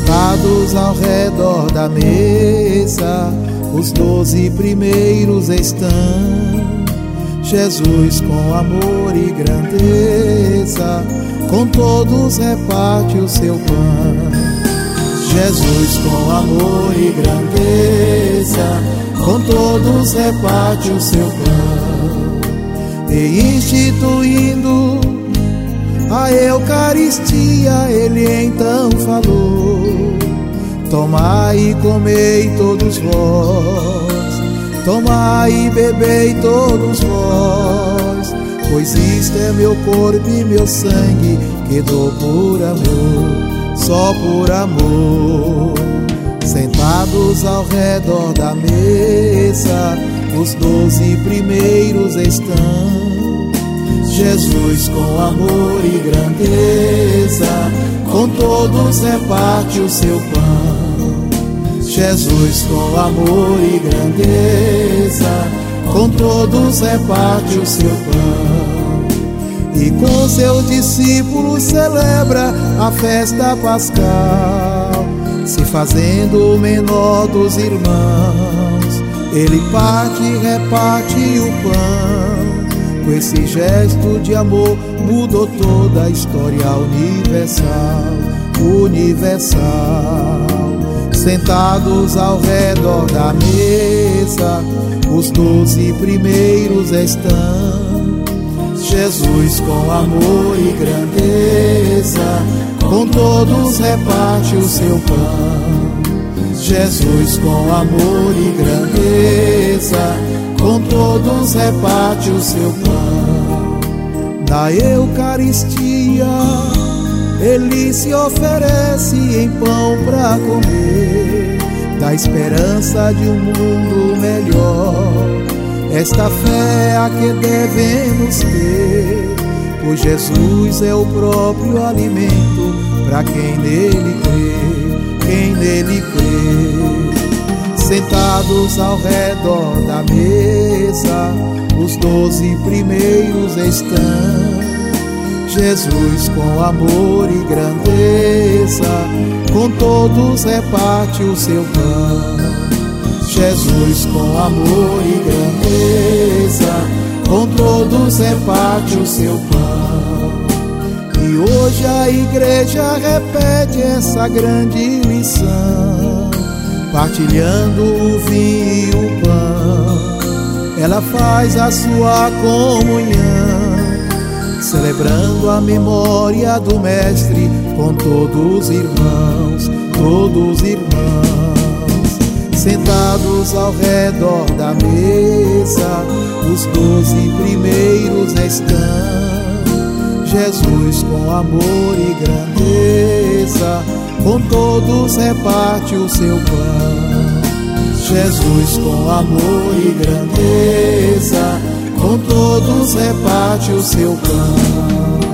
Sentados ao redor da mesa, os 12 primeiros estão. Jesus com amor e grandeza, com todos reparte o seu pão. Jesus com amor e grandeza, com todos reparte o seu pão. E instituindo a Eucaristia, ele então falou: tomai e comei todos vós, tomai e bebei todos vós, pois isto é meu corpo e meu sangue, que dou por amor, só por amor. Sentados ao redor da mesa, os 12 primeiros estão. Jesus com amor e grandeza, com todos reparte o seu pão. Jesus com amor e grandeza, com todos reparte o seu pão. E com seus discípulos celebra a festa pascal, se fazendo o menor dos irmãos, ele parte e reparte o pão. Com esse gesto de amor mudou toda a história universal, universal. Sentados ao redor da mesa, os 12 primeiros estão. Jesus com amor e grandeza, com todos reparte o seu pão. Jesus com amor e grandeza, com todos reparte o seu pão. Na Eucaristia, ele se oferece em pão para comer, da esperança de um mundo melhor. Esta fé é a que devemos ter, pois Jesus é o próprio alimento para quem nele crê, quem nele crê. Sentados ao redor da mesa, os 12 primeiros estão. Jesus com amor e grandeza, com todos reparte o seu pão. Jesus com amor e grandeza, com todos reparte o seu pão. E hoje a igreja repete essa grande lição, partilhando o vinho e o pão. Ela faz a sua comunhão, celebrando a memória do Mestre, com todos os irmãos, todos os irmãos. Sentados ao redor da mesa, os 12 primeiros estão. Jesus com amor e grandeza, com todos reparte o seu pão. Jesus com amor e grandeza, com todos reparte o seu pão.